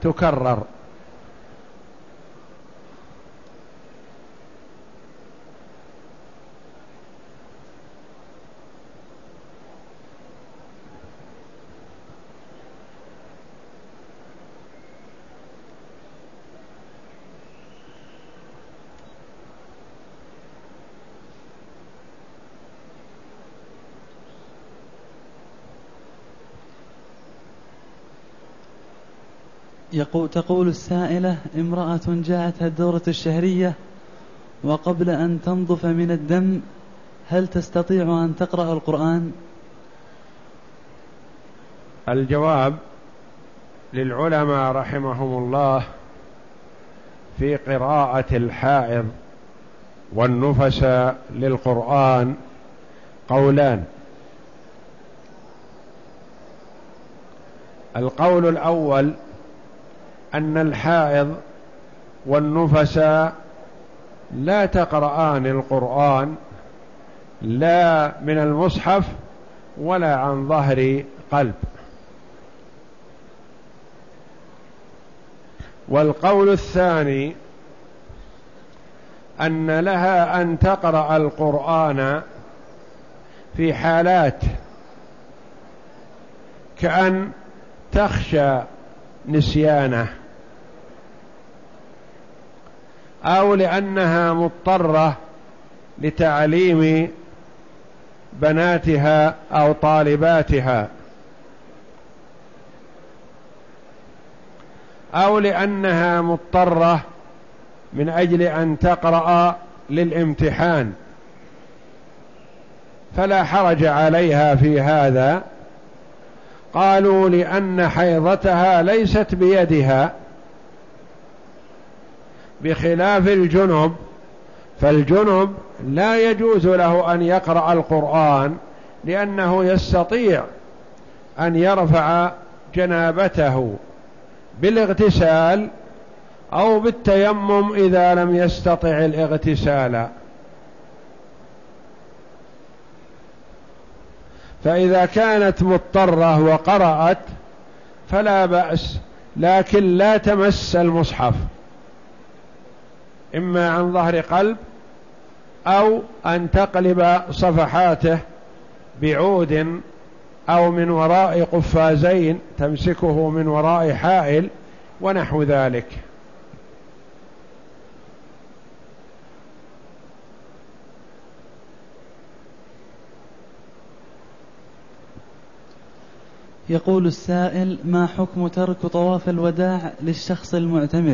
تكرر. تقول السائلة: امرأة جاءتها الدورة الشهرية وقبل أن تنظف من الدم، هل تستطيع أن تقرأ القرآن؟ الجواب للعلماء رحمهم الله في قراءة الحائض والنفساء للقرآن قولان. القول الأول أن الحائض والنفساء لا تقرآن القرآن لا من المصحف ولا عن ظهر قلب. والقول الثاني أن لها أن تقرأ القرآن في حالات كأن تخشى نسيانه، أو لأنها مضطرة لتعليم بناتها أو طالباتها، أو لأنها مضطرة من أجل أن تقرأ للامتحان، فلا حرج عليها في هذا. قالوا لأن حيضتها ليست بيدها، بخلاف الجنب، فالجنب لا يجوز له أن يقرأ القرآن لأنه يستطيع أن يرفع جنابته بالاغتسال أو بالتيمم إذا لم يستطع الاغتسال. فإذا كانت مضطرة وقرأت فلا بأس، لكن لا تمس المصحف إما عن ظهر قلب أو أن تقلب صفحاته بعود أو من وراء قفازين تمسكه من وراء حائل ونحو ذلك. يقول السائل: ما حكم ترك طواف الوداع للشخص المعتمر؟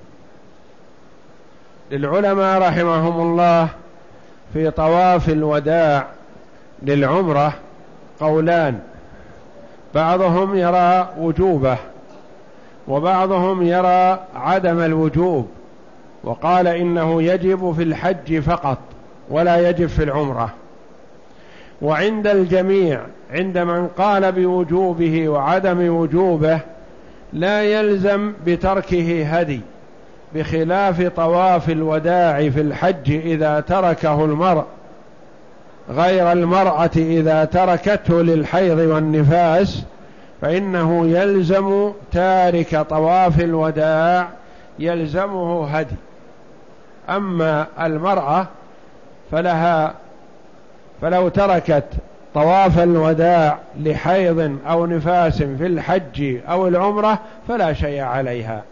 للعلماء رحمهم الله في طواف الوداع للعمرة قولان، بعضهم يرى وجوبه وبعضهم يرى عدم الوجوب، وقال إنه يجب في الحج فقط ولا يجب في العمرة. وعند الجميع عند من قال بوجوبه وعدم وجوبه لا يلزم بتركه هدي، بخلاف طواف الوداع في الحج إذا تركه المرء، غير المرأة إذا تركته للحيض والنفاس فإنه يلزم تارك طواف الوداع يلزمه هدي. أما المرأة فلو تركت طواف الوداع لحيض أو نفاس في الحج أو العمرة فلا شيء عليها.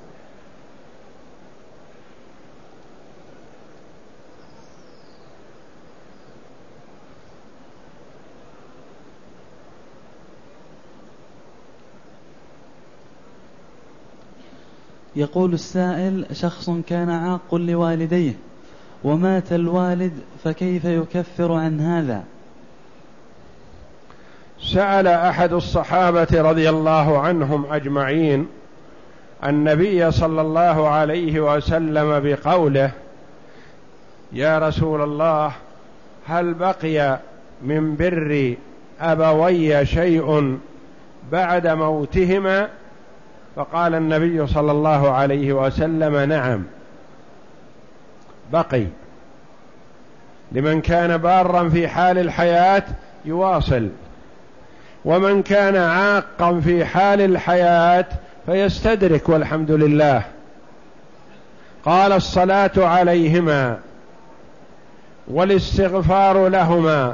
يقول السائل: شخص كان عاق لوالديه ومات الوالد، فكيف يكفر عن هذا؟ سأل أحد الصحابة رضي الله عنهم أجمعين النبي صلى الله عليه وسلم بقوله: يا رسول الله، هل بقي من بر أبوي شيء بعد موتهما؟ فقال النبي صلى الله عليه وسلم: نعم، بقي. لمن كان بارا في حال الحياة يواصل، ومن كان عاقا في حال الحياة فيستدرك والحمد لله. قال الصلاة عليهما والاستغفار لهما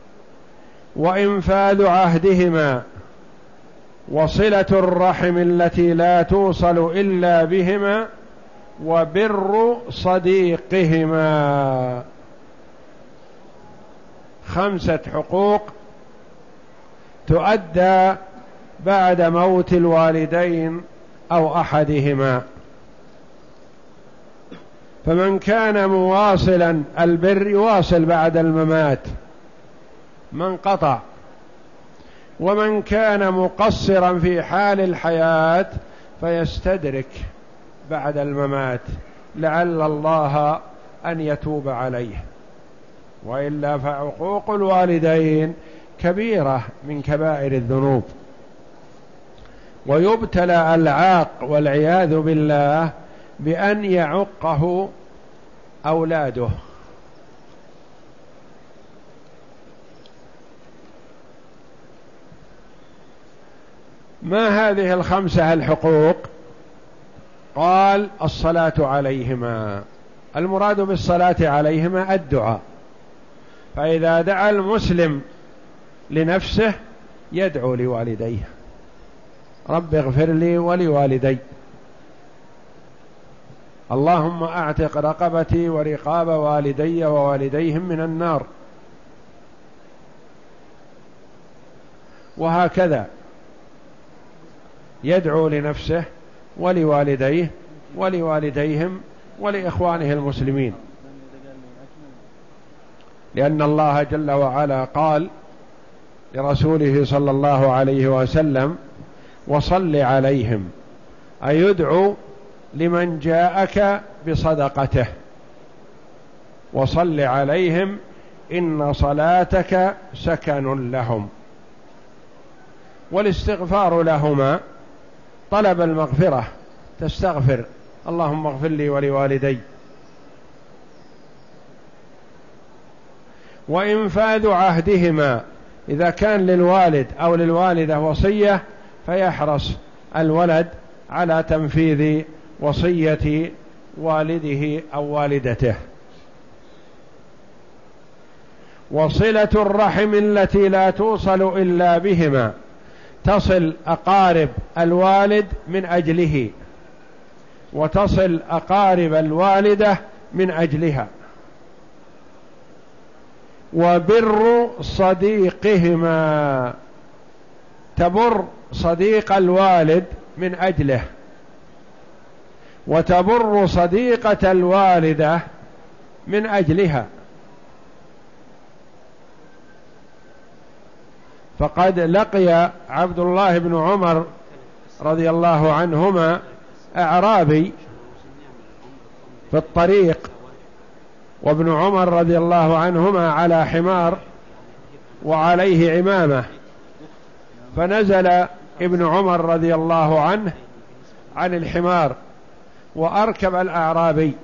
وإنفاذ عهدهما وصلة الرحم التي لا توصل إلا بهما وبر صديقهما. 5 حقوق تؤدى بعد موت الوالدين أو أحدهما. فمن كان مواصلا البر يواصل بعد الممات من قطع، ومن كان مقصرا في حال الحياة فيستدرك بعد الممات لعل الله أن يتوب عليه، وإلا فعقوق الوالدين كبيرة من كبائر الذنوب، ويبتلى العاق والعياذ بالله بأن يعقه أولاده. ما هذه ال5 الحقوق؟ قال الصلاة عليهما. المراد بالصلاة عليهما الدعاء، فإذا دعا المسلم لنفسه يدعو لوالديه: رب اغفر لي ولوالدي، اللهم اعتق رقبتي ورقاب والدي ووالديهم من النار، وهكذا يدعو لنفسه ولوالديه ولوالديهم ولإخوانه المسلمين، لأن الله جل وعلا قال لرسوله صلى الله عليه وسلم: وصل عليهم، أي يدعو لمن جاءك بصدقته، وصل عليهم إن صلاتك سكن لهم. والاستغفار لهما طلب المغفرة، تستغفر: اللهم اغفر لي ولوالدي. وإنفاذ عهدهما، إذا كان للوالد أو للوالدة وصية فيحرص الولد على تنفيذ وصية والده أو والدته. وصلة الرحم التي لا توصل إلا بهما، تصل أقارب الوالد من أجله، وتصل أقارب الوالدة من أجلها. وبر صديقهما، تبر صديق الوالد من أجله، وتبر صديقة الوالدة من أجلها. فقد لقي عبد الله بن عمر رضي الله عنهما أعرابي في الطريق، وابن عمر رضي الله عنهما على حمار وعليه عمامة، فنزل ابن عمر رضي الله عنه عن الحمار وأركب الأعرابي،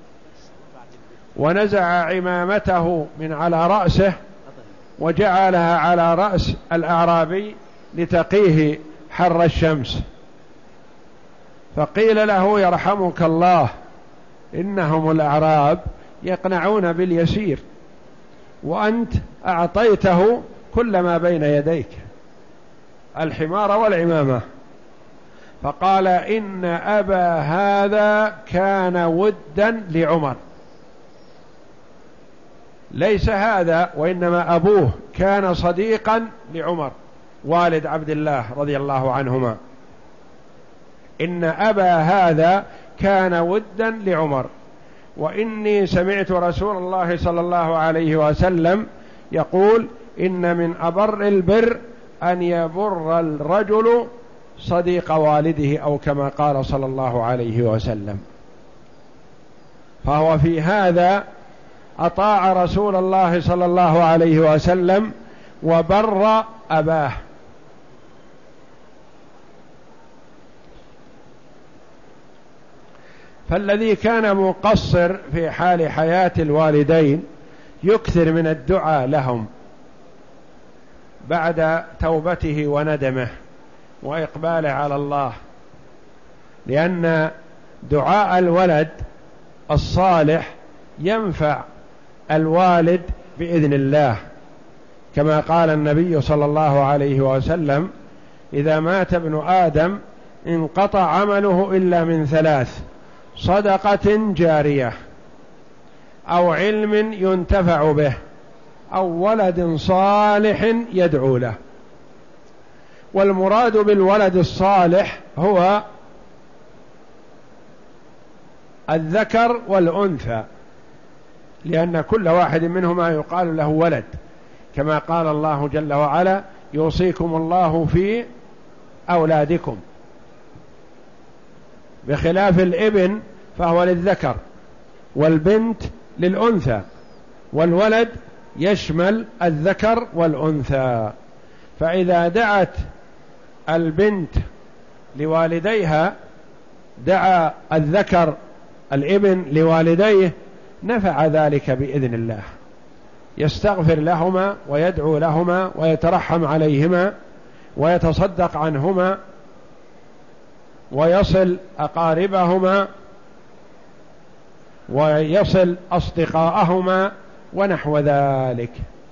ونزع عمامته من على رأسه وجعلها على رأس الأعرابي لتقيه حر الشمس. فقيل له: يرحمك الله، إنهم الأعراب يقنعون باليسير، وأنت أعطيته كل ما بين يديك، الحمار والعمامة. فقال: إن أبا هذا كان ودا لعمر، ليس هذا وإنما أبوه كان صديقا لعمر والد عبد الله رضي الله عنهما. إن أبا هذا كان ودا لعمر، وإني سمعت رسول الله صلى الله عليه وسلم يقول: إن من أبر البر أن يبر الرجل صديق والده، أو كما قال صلى الله عليه وسلم. فهو في هذا أطاع رسول الله صلى الله عليه وسلم وبر أباه. فالذي كان مقصر في حال حياة الوالدين يكثر من الدعاء لهم بعد توبته وندمه وإقباله على الله، لأن دعاء الولد الصالح ينفع الوالد بإذن الله، كما قال النبي صلى الله عليه وسلم: إذا مات ابن آدم انقطع عمله إلا من ثلاث: صدقة جارية، أو علم ينتفع به، أو ولد صالح يدعو له. والمراد بالولد الصالح هو الذكر والأنثى، لأن كل واحد منهما يقال له ولد، كما قال الله جل وعلا: يوصيكم الله في أولادكم، بخلاف الابن فهو للذكر والبنت للأنثى، والولد يشمل الذكر والأنثى. فإذا دعت البنت لوالديها دعا الذكر الابن لوالديه، نفع ذلك بإذن الله، يستغفر لهما ويدعو لهما ويترحم عليهما ويتصدق عنهما ويصل أقاربهما ويصل أصدقاءهما ونحو ذلك.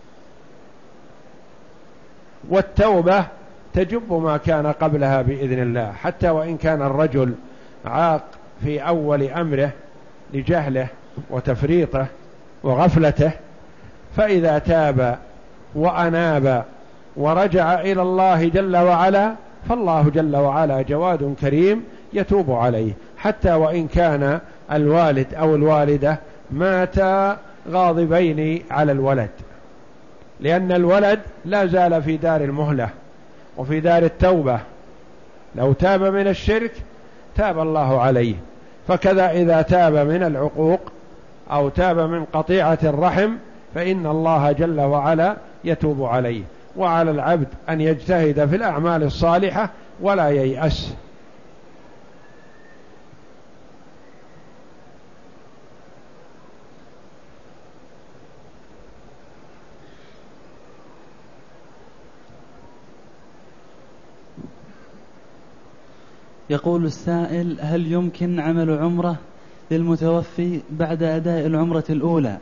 والتوبة تجب ما كان قبلها بإذن الله، حتى وإن كان الرجل عاق في أول أمره لجهله وتفريطه وغفلته، فإذا تاب وأناب ورجع إلى الله جل وعلا فالله جل وعلا جواد كريم يتوب عليه، حتى وإن كان الوالد أو الوالدة ماتا غاضبين على الولد، لأن الولد لا زال في دار المهلة وفي دار التوبة. لو تاب من الشرك تاب الله عليه، فكذا إذا تاب من العقوق أو تاب من قطيعة الرحم فإن الله جل وعلا يتوب عليه. وعلى العبد أن يجتهد في الأعمال الصالحة ولا ييأس. يقول السائل: هل يمكن عمل عمرة للمتوفي بعد أداء العمرة الأولى؟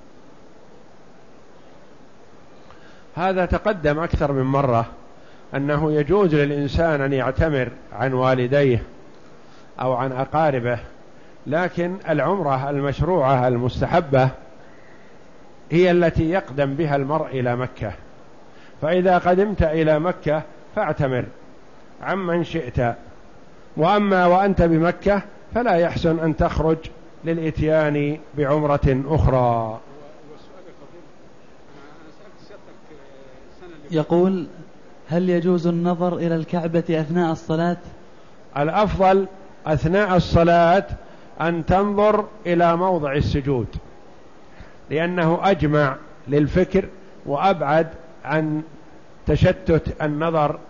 هذا تقدم أكثر من مرة أنه يجوز للإنسان أن يعتمر عن والديه أو عن أقاربه، لكن العمرة المشروعة المستحبة هي التي يقدم بها المرء إلى مكة. فإذا قدمت إلى مكة فاعتمر عمن شئت، وأما وأنت بمكة فلا يحسن أن تخرج للإتيان بعمرة أخرى. يقول: هل يجوز النظر إلى الكعبة أثناء الصلاة؟ الأفضل أثناء الصلاة أن تنظر إلى موضع السجود، لأنه أجمع للفكر وأبعد عن تشتت النظر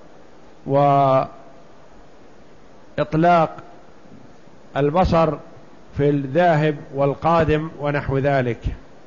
وإطلاق البصر في الذاهب والقادم ونحو ذلك.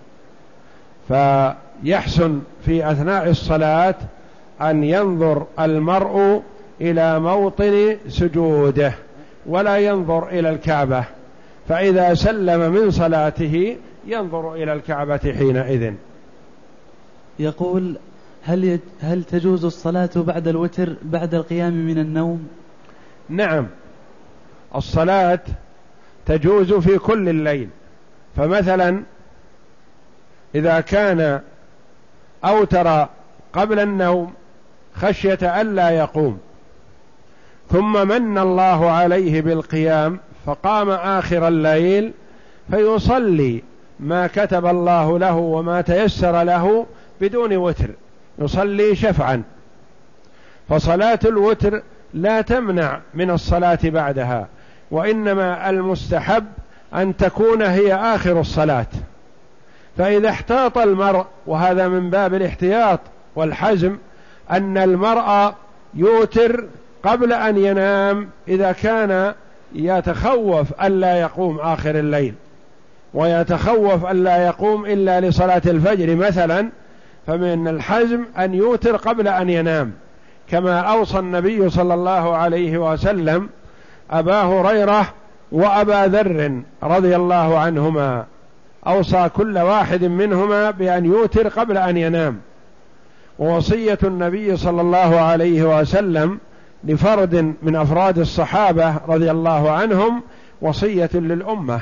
فيحسن في أثناء الصلاة أن ينظر المرء إلى موطن سجوده ولا ينظر إلى الكعبة، فإذا سلم من صلاته ينظر إلى الكعبة حينئذ. يقول: هل تجوز الصلاة بعد الوتر بعد القيام من النوم؟ نعم، الصلاة تجوز في كل الليل. فمثلا إذا كان أوتر قبل النوم خشية ألا يقوم، ثم من الله عليه بالقيام فقام آخر الليل، فيصلي ما كتب الله له وما تيسر له بدون وتر، يصلي شفعا. فصلاة الوتر لا تمنع من الصلاة بعدها، وإنما المستحب أن تكون هي آخر الصلاة. فإذا احتاط المرء، وهذا من باب الاحتياط والحزم، أن المرء يوتر قبل أن ينام إذا كان يتخوف ألا يقوم آخر الليل، ويتخوف ألا يقوم إلا لصلاة الفجر مثلا، فمن الحزم أن يوتر قبل أن ينام، كما أوصى النبي صلى الله عليه وسلم أبا هريرة وأبا ذر رضي الله عنهما، أوصى كل واحد منهما بأن يوتر قبل أن ينام. ووصية النبي صلى الله عليه وسلم لفرد من أفراد الصحابة رضي الله عنهم وصية للأمة.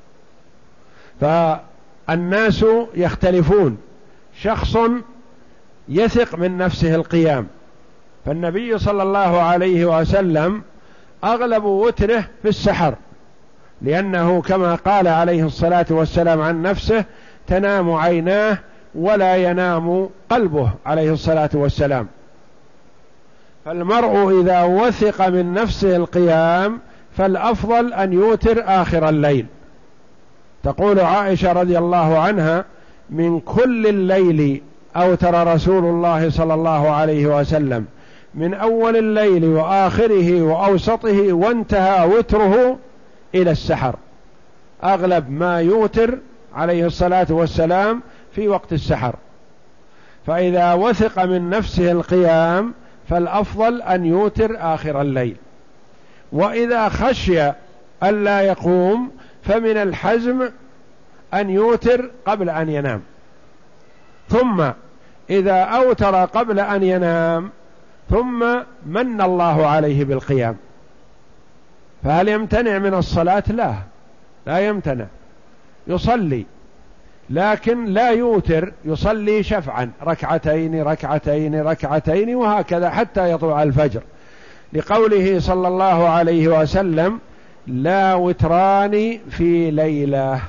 فالناس يختلفون، شخص يثق من نفسه القيام، فالنبي صلى الله عليه وسلم أغلب وتره في السحر، لأنه كما قال عليه الصلاة والسلام عن نفسه: تنام عيناه ولا ينام قلبه عليه الصلاة والسلام. فالمرء إذا وثق من نفسه القيام فالأفضل أن يوتر آخر الليل. تقول عائشة رضي الله عنها: من كل الليل أوتر رسول الله صلى الله عليه وسلم، من أول الليل وآخره وأوسطه، وانتهى وتره إلى السحر. أغلب ما يوتر عليه الصلاة والسلام في وقت السحر. فإذا وثق من نفسه القيام فالأفضل أن يوتر آخر الليل، وإذا خشي ألا يقوم فمن الحزم أن يوتر قبل أن ينام. ثم إذا أوتر قبل أن ينام ثم من الله عليه بالقيام، فهل يمتنع من الصلاة؟ لا يمتنع، يصلي، لكن لا يوتر، يصلي شفعا، ركعتين ركعتين ركعتين وهكذا حتى يطلع الفجر، لقوله صلى الله عليه وسلم: لا وتران في ليلة.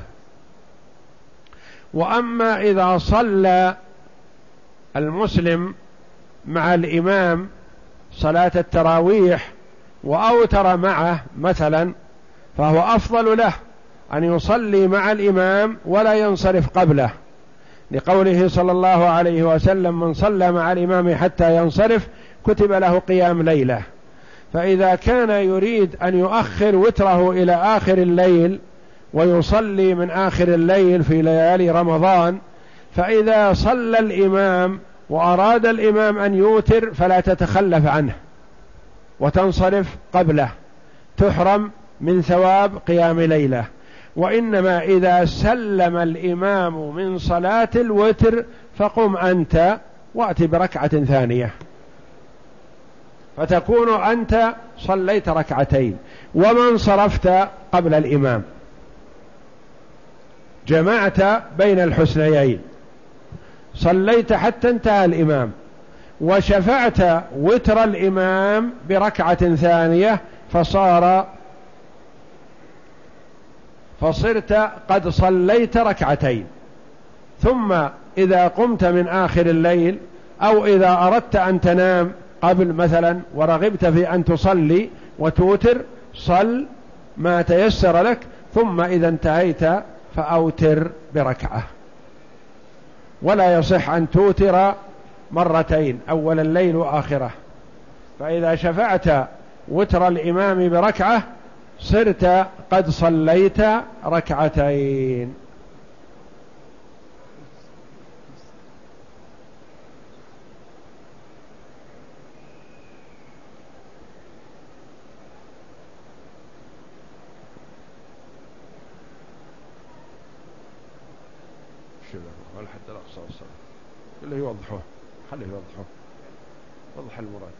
وأما إذا صلى المسلم مع الإمام صلاة التراويح وأوتر معه مثلا، فهو أفضل له أن يصلي مع الإمام ولا ينصرف قبله، لقوله صلى الله عليه وسلم: من صلى مع الإمام حتى ينصرف كتب له قيام ليلة. فإذا كان يريد أن يؤخر وتره إلى آخر الليل ويصلي من آخر الليل في ليالي رمضان، فإذا صلى الإمام وأراد الإمام أن يوتر فلا تتخلف عنه وتنصرف قبله، تحرم من ثواب قيام ليلة. وإنما إذا سلم الإمام من صلاة الوتر فقم أنت وأت بركعة ثانية، فتكون أنت صليت ركعتين ومن صرفت قبل الإمام، جمعت بين الحسنيين، صليت حتى انتهى الإمام وشفعت وتر الإمام بركعة ثانية، فصرت قد صليت ركعتين. ثم إذا قمت من آخر الليل أو إذا أردت أن تنام قبل مثلا ورغبت في أن تصلي وتوتر، صل ما تيسر لك، ثم إذا انتهيت فأوتر بركعة. ولا يصح أن توتر مرتين، أول الليل وآخره. فإذا شفعت وتر الإمام بركعة صرت قد صليت ركعتين. الحد الأقصى والصلاة اللي يوضحوه، خليه يوضحوه، وضح المراد.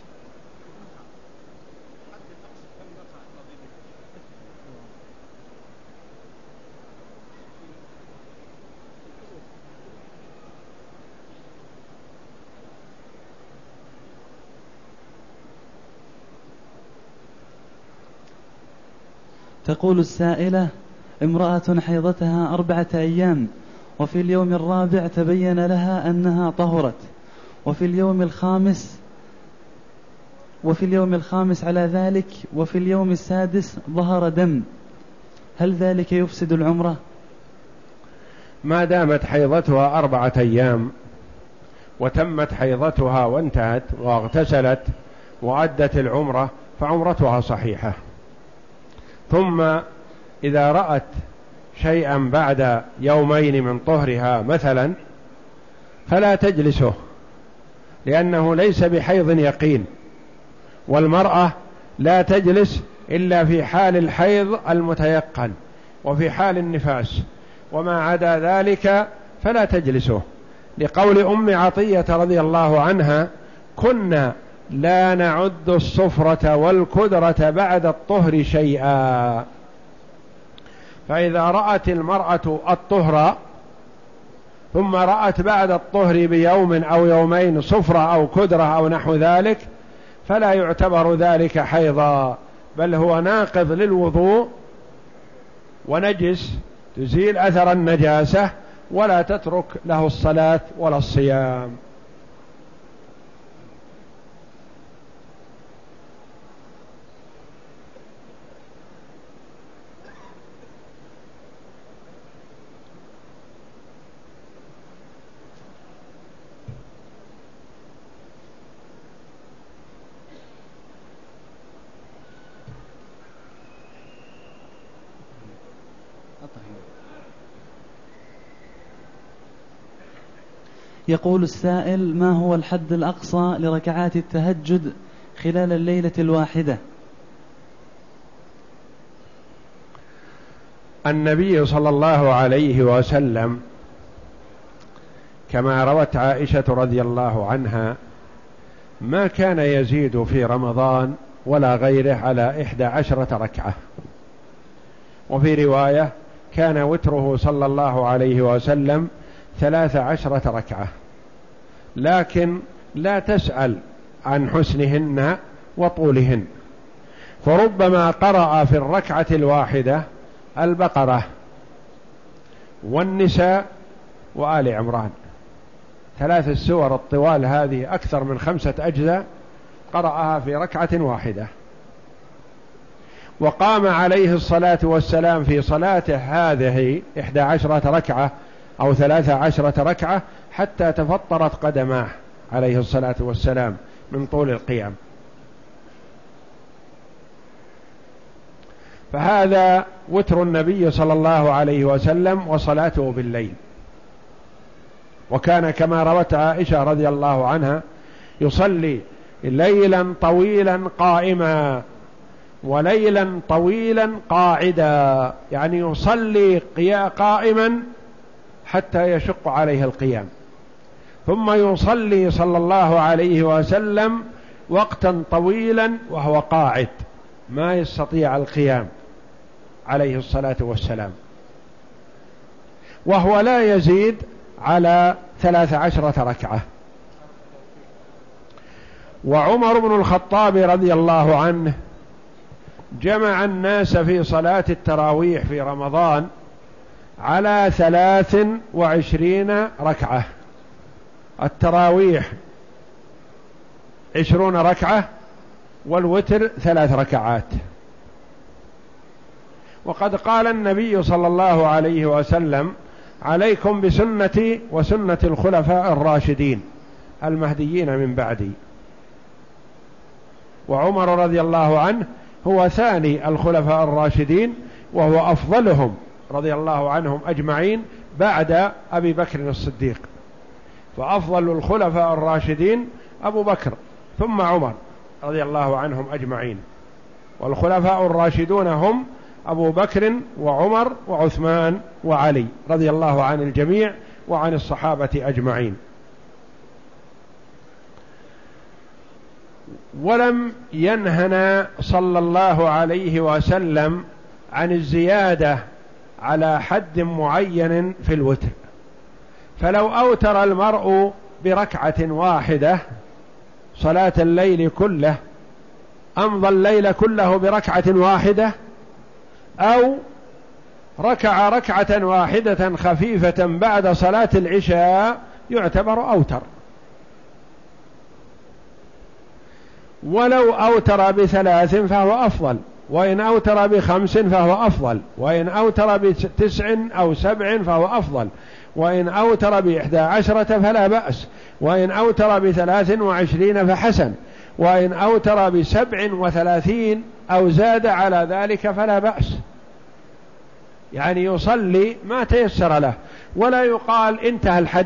تقول السائلة: امرأة حيضتها 4 أيام، وفي اليوم الرابع تبين لها أنها طهرت، وفي اليوم الخامس على ذلك، وفي اليوم السادس ظهر دم، هل ذلك يفسد العمرة؟ ما دامت حيضتها 4 أيام وتمت حيضتها وانتهت واغتسلت وأدت العمرة فعمرتها صحيحة. ثم إذا رأت شيئا بعد يومين من طهرها مثلا فلا تجلسه، لأنه ليس بحيض يقين، والمرأة لا تجلس إلا في حال الحيض المتيقن وفي حال النفاس، وما عدا ذلك فلا تجلسه، لقول أم عطية رضي الله عنها: كنا لا نعد الصفرة والكدرة بعد الطهر شيئا. فإذا رأت المرأة الطهر ثم رأت بعد الطهر بيوم أو يومين صفرة أو كدرة أو نحو ذلك فلا يعتبر ذلك حيضا، بل هو ناقض للوضوء ونجس تزيل أثر النجاسة، ولا تترك له الصلاة ولا الصيام. يقول السائل: ما هو الحد الأقصى لركعات التهجد خلال الليلة الواحدة؟ النبي صلى الله عليه وسلم كما روت عائشة رضي الله عنها ما كان يزيد في رمضان ولا غيره على 11 ركعة، وفي رواية كان وتره صلى الله عليه وسلم 13 ركعة، لكن لا تسأل عن حسنهن وطولهن، فربما قرأ في الركعة الواحدة البقرة والنساء وآل عمران، 3 السور الطوال هذه أكثر من 5 أجزاء قرأها في ركعة واحدة. وقام عليه الصلاة والسلام في صلاته هذه 11 ركعة أو 13 ركعة حتى تفطرت قدماه عليه الصلاة والسلام من طول القيام. فهذا وتر النبي صلى الله عليه وسلم وصلاته بالليل. وكان كما روت عائشة رضي الله عنها يصلي ليلا طويلا قائما وليلا طويلا قاعدا، يعني يصلي قائما حتى يشق عليه القيام، ثم يصلي صلى الله عليه وسلم وقتا طويلا وهو قاعد ما يستطيع القيام عليه الصلاة والسلام، وهو لا يزيد على 13 ركعة. وعمر بن الخطاب رضي الله عنه جمع الناس في صلاة التراويح في رمضان على 23 ركعة، التراويح 20 ركعة والوتر 3 ركعات. وقد قال النبي صلى الله عليه وسلم: عليكم بسنتي وسنة الخلفاء الراشدين المهديين من بعدي. وعمر رضي الله عنه هو ثاني الخلفاء الراشدين وهو أفضلهم رضي الله عنهم أجمعين بعد أبي بكر الصديق، فأفضل الخلفاء الراشدين أبو بكر ثم عمر رضي الله عنهم أجمعين، والخلفاء الراشدون هم أبو بكر وعمر وعثمان وعلي رضي الله عن الجميع وعن الصحابة أجمعين. ولم ينهنا صلى الله عليه وسلم عن الزيادة على حد معين في الوتر، فلو أوتر المرء بركعة واحدة صلاة الليل كله أمضى الليل كله بركعة واحدة، أو ركع ركعة واحدة خفيفة بعد صلاة العشاء يعتبر أوتر. ولو أوتر ب3 فهو أفضل، وإن أوتر ب5 فهو أفضل، وإن أوتر ب9 أو 7 فهو أفضل، وإن أوتر ب11 فلا بأس، وإن أوتر ب23 فحسن، وإن أوتر ب37 أو زاد على ذلك فلا بأس، يعني يصلي ما تيسر له، ولا يقال انتهى الحد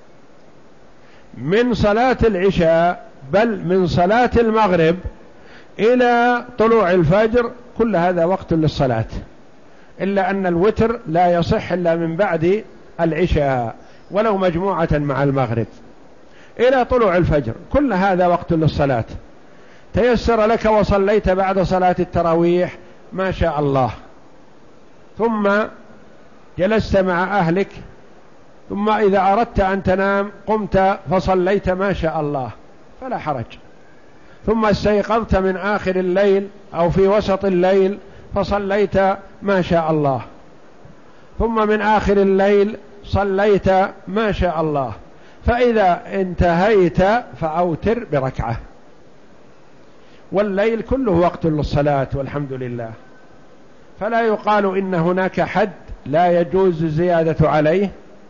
من صلاة العشاء، بل من صلاة المغرب إلى طلوع الفجر كل هذا وقت للصلاة، إلا أن الوتر لا يصح إلا من بعد العشاء ولو مجموعة مع المغرب إلى طلوع الفجر، كل هذا وقت للصلاة. تيسر لك وصليت بعد صلاة التراويح ما شاء الله، ثم جلست مع أهلك، ثم إذا أردت أن تنام قمت فصليت ما شاء الله فلا حرج، ثم استيقظت من آخر الليل أو في وسط الليل فصليت ما شاء الله، ثم من آخر الليل صليت ما شاء الله، فإذا انتهيت فأوتر بركعة، والليل كله وقت للصلاة والحمد لله. فلا يقال إن هناك حد لا يجوز الزيادة عليه،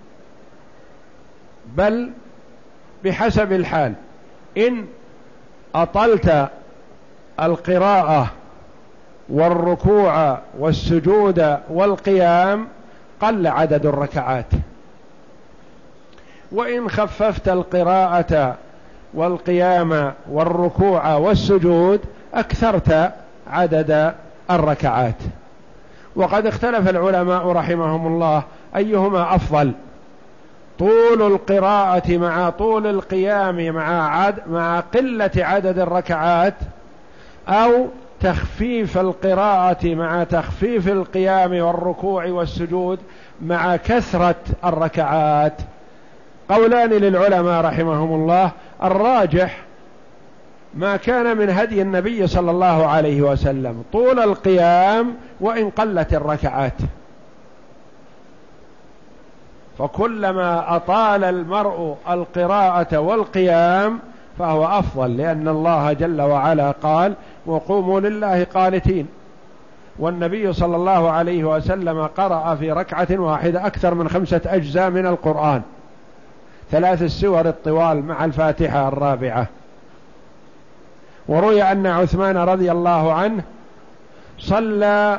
بل بحسب الحال. إن أطلت القراءة والركوع والسجود والقيام قل عدد الركعات، وإن خففت القراءة والقيام والركوع والسجود أكثرت عدد الركعات. وقد اختلف العلماء رحمهم الله أيهما أفضل، طول القراءة مع طول القيام مع قلة عدد الركعات، أو تخفيف القراءة مع تخفيف القيام والركوع والسجود مع كثرة الركعات. قولان للعلماء رحمهم الله، الراجح ما كان من هدي النبي صلى الله عليه وسلم طول القيام وإن قلت الركعات، فكلما أطال المرء القراءة والقيام فهو أفضل، لأن الله جل وعلا قال وقوموا لله قانتين، والنبي صلى الله عليه وسلم قرأ في ركعة واحدة أكثر من 5 أجزاء من القرآن، 3 السور الطوال مع الفاتحة الرابعة. وروي أن عثمان رضي الله عنه صلى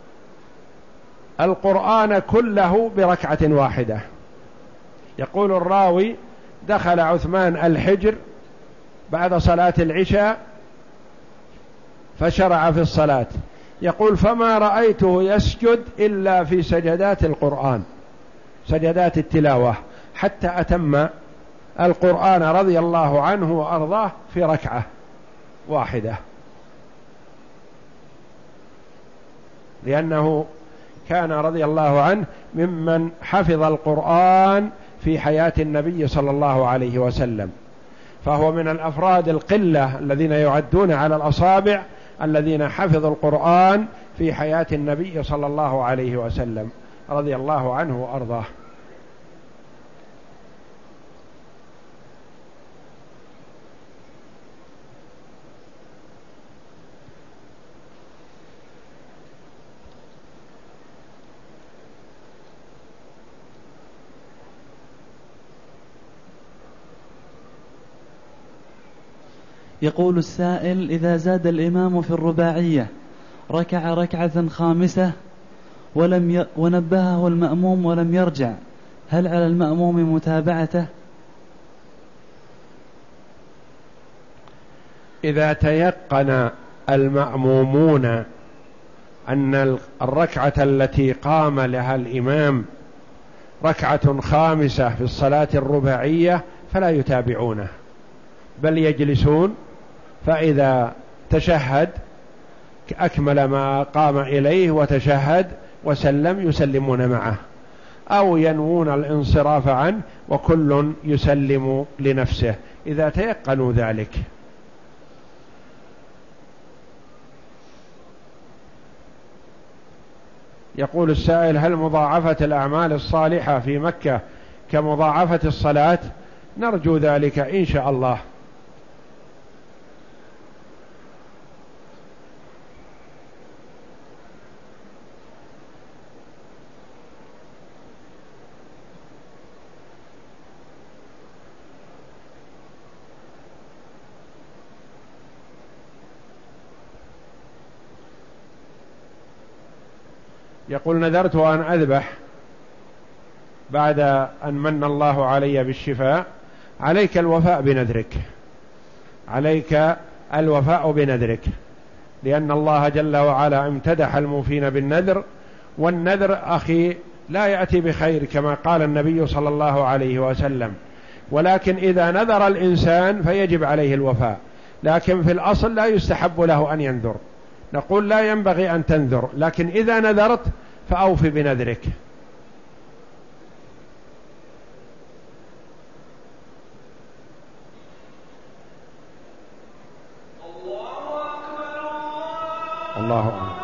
القرآن كله بركعة واحدة. يقول الراوي دخل عثمان الحجر بعد صلاة العشاء فشرع في الصلاة، يقول فما رأيته يسجد إلا في سجدات القرآن، سجدات التلاوة، حتى أتم القرآن رضي الله عنه وأرضاه في ركعة واحدة، لأنه كان رضي الله عنه ممن حفظ القرآن في حياة النبي صلى الله عليه وسلم، فهو من الأفراد القلة الذين يعدون على الأصابع الذين حفظوا القرآن في حياة النبي صلى الله عليه وسلم رضي الله عنه وأرضاه. يقول السائل: إذا زاد الإمام في الرباعية ركع ركعة خامسة ونبهه المأموم ولم يرجع، هل على المأموم متابعته؟ إذا تيقن المأمومون أن الركعة التي قام لها الإمام ركعة خامسة في الصلاة الرباعية فلا يتابعونه، بل يجلسون، فإذا تشهد أكمل ما قام إليه وتشهد وسلم يسلمون معه، أو ينوون الانصراف عنه وكل يسلم لنفسه إذا تيقنوا ذلك. يقول السائل: هل مضاعفة الأعمال الصالحة في مكة كمضاعفة الصلاة؟ نرجو ذلك إن شاء الله. يقول: نذرت أن أذبح بعد أن من الله علي بالشفاء، عليك الوفاء بنذرك، عليك الوفاء بنذرك، لأن الله جل وعلا امتدح الموفين بالنذر، والنذر أخي لا يأتي بخير كما قال النبي صلى الله عليه وسلم، ولكن إذا نذر الإنسان فيجب عليه الوفاء، لكن في الأصل لا يستحب له أن ينذر، نقول لا ينبغي أن تنذر، لكن إذا نذرت فأوف بنذرك. الله أكبر.